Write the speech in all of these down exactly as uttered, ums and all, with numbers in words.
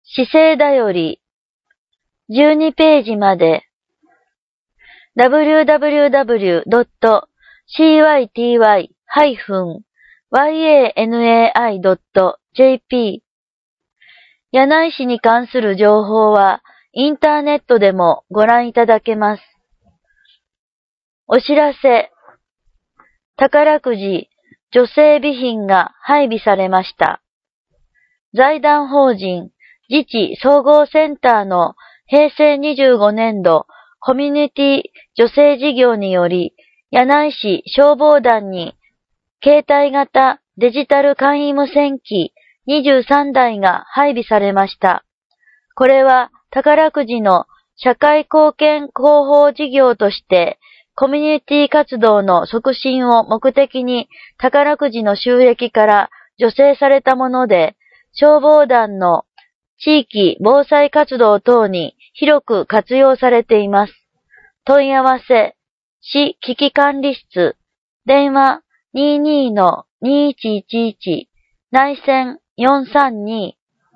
姿勢だよりじゅうにページまで ダブリューダブリューダブリュードットシーワイティーワイハイフンワイエーエヌエーアイドットジェーピー 柳井市に関する情報はインターネットでもご覧いただけます。お知らせ。宝くじ女性備品が配備されました。財団法人自治総合センターの平成にじゅうごねんどコミュニティ女性事業により柳井市消防団に携帯型デジタル簡易無線機にじゅうさんだいが配備されました。これは宝くじの社会貢献広報事業としてコミュニティ活動の促進を目的に宝くじの収益から助成されたもので、消防団の地域防災活動等に広く活用されています。問い合わせ、市危機管理室、電話 にじゅうに にいちいちいち、内線よんさんに。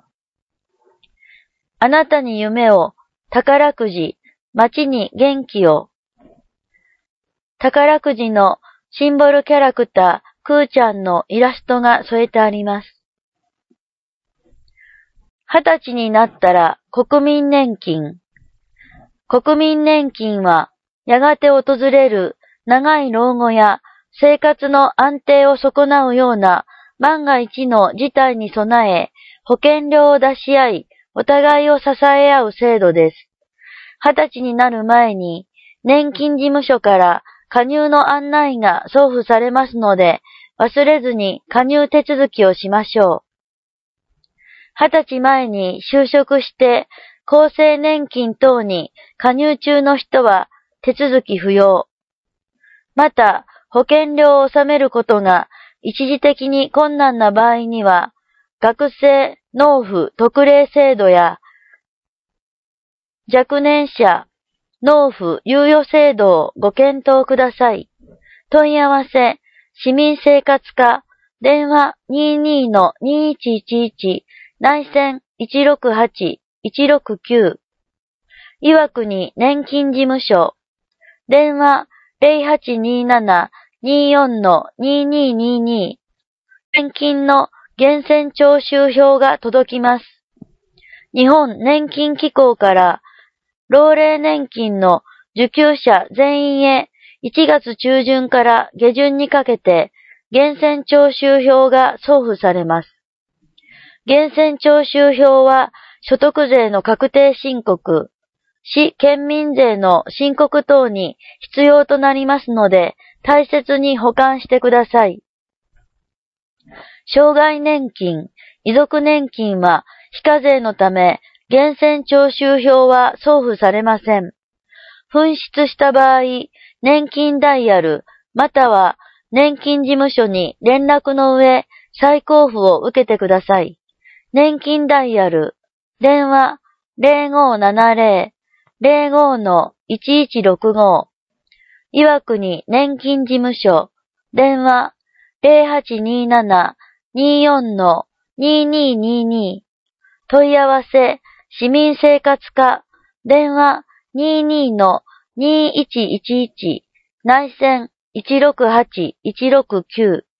あなたに夢を、宝くじ、街に元気を。宝くじのシンボルキャラクター、くーちゃんのイラストが添えてあります。二十歳になったら国民年金。国民年金は、やがて訪れる長い老後や生活の安定を損なうような万が一の事態に備え、保険料を出し合い、お互いを支え合う制度です。二十歳になる前に、年金事務所から加入の案内が送付されますので、忘れずに加入手続きをしましょう。二十歳前に就職して厚生年金等に加入中の人は手続き不要。また、保険料を納めることが一時的に困難な場合には、学生納付特例制度や若年者納付猶予制度をご検討ください。問い合わせ、市民生活課、電話 にじゅうに にいちいちいち、内線いちろくはち いちろくきゅう。岩国年金事務所、電話 ゼロはちにーなな にーよん にーにーにーにー。年金の源泉徴収票が届きます。日本年金機構から老齢年金の受給者全員へいちがつ中旬から下旬にかけて源泉徴収票が送付されます。源泉徴収票は所得税の確定申告、市県民税の申告等に必要となりますので大切に保管してください。障害年金、遺族年金は非課税のため源泉徴収票は送付されません。紛失した場合、年金ダイヤルまたは年金事務所に連絡の上、再交付を受けてください。年金ダイヤル、電話 ゼロごななゼロ ゼロご いちいちろくご。岩国年金事務所、電話 ゼロはちにーなな にーよん にーにーにーにー。問い合わせ、市民生活課、電話 にじゅうに にいちいちいち、内線いちろくはち いちろくきゅう。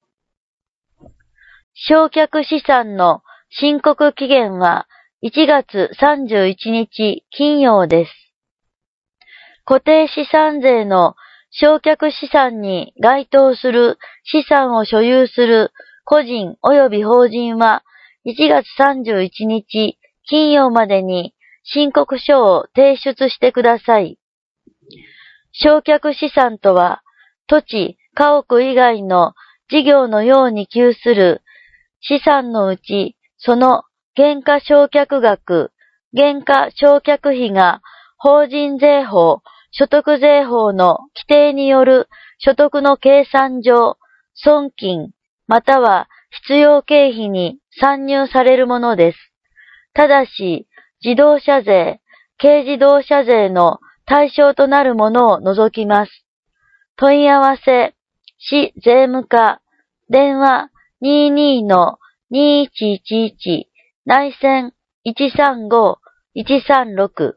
償却資産の申告期限はいちがつさんじゅういちにち金曜です。固定資産税の償却資産に該当する資産を所有する個人及び法人はいちがつさんじゅういちにち金曜までに申告書を提出してください。償却資産とは、土地、家屋以外の事業のように給する資産のうち、その減価償却額、減価償却費が法人税法、所得税法の規定による所得の計算上、損金または必要経費に算入されるものです。ただし、自動車税、軽自動車税の対象となるものを除きます。問い合わせ、市税務課、電話 にじゅうに にいちいちいち、内線いちさんご いちさんろく。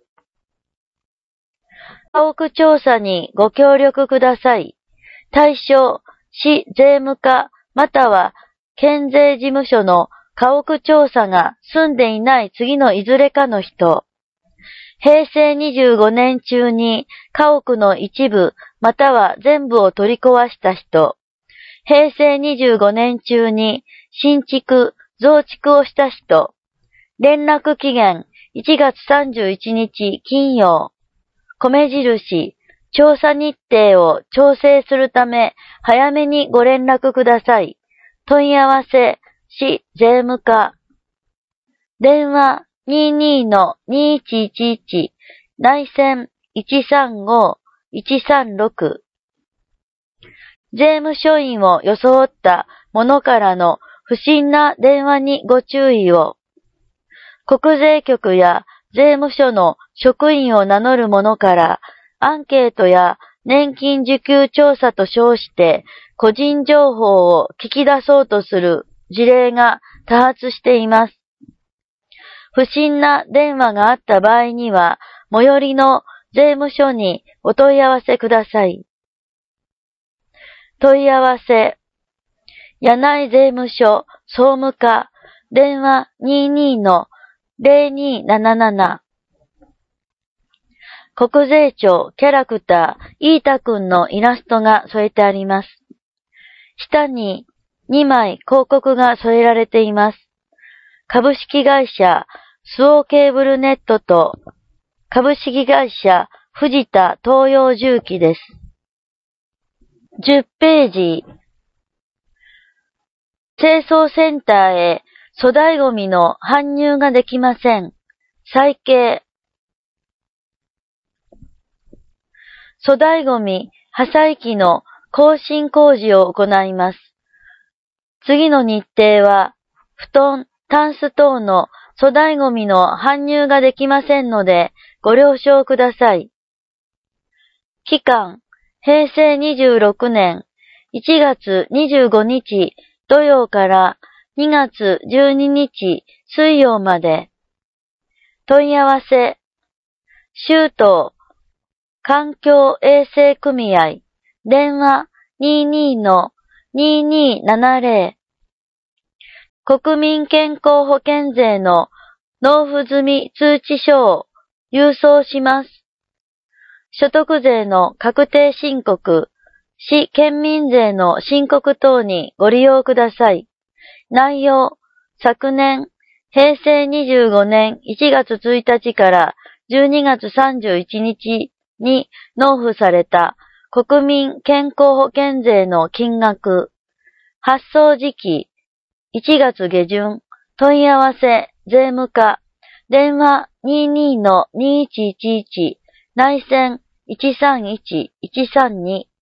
家屋調査にご協力ください。対象、市税務課または県税事務所の家屋調査が住んでいない次のいずれかの人。平成にじゅうごねん中に家屋の一部または全部を取り壊した人。平成にじゅうごねん中に新築、増築をした人。連絡期限いちがつさんじゅういちにち金曜。米印、調査日程を調整するため早めにご連絡ください。問い合わせ、市税務課。電話 にじゅうに の にいちいちいち、内線 いちさんご いちさんろく。税務署員を装った者からの不審な電話にご注意を。国税局や税務署の職員を名乗る者からアンケートや年金受給調査と称して個人情報を聞き出そうとする事例が多発しています。不審な電話があった場合には最寄りの税務署にお問い合わせください。問い合わせ、柳井税務署総務課電話 にじゅうに の ゼロにーなななな。国税庁キャラクターイータくんのイラストが添えてあります。下ににまい広告が添えられています。株式会社スオーケーブルネットと株式会社藤田東洋重機です。じゅっページ。清掃センターへ粗大ゴミの搬入ができません。再掲。粗大ゴミ破砕機の更新工事を行います。次の日程は、布団、タンス等の粗大ゴミの搬入ができませんので、ご了承ください。期間、平成にじゅうろくねんいちがつにじゅうごにち土曜からにがつじゅうににち水曜まで。問い合わせ、州都環境衛生組合電話 にじゅうに の にーにーななぜろ。国民健康保険税の納付済み通知書を郵送します。所得税の確定申告、市県民税の申告等にご利用ください。内容、昨年、平成にじゅうごねんいちがつついたちからじゅうにがつさんじゅういちにちに納付された国民健康保険税の金額、発送時期、いちがつげじゅん、問い合わせ、税務課、電話 にじゅうに の にいちいちいち、内線 いちさんいち いちさんに。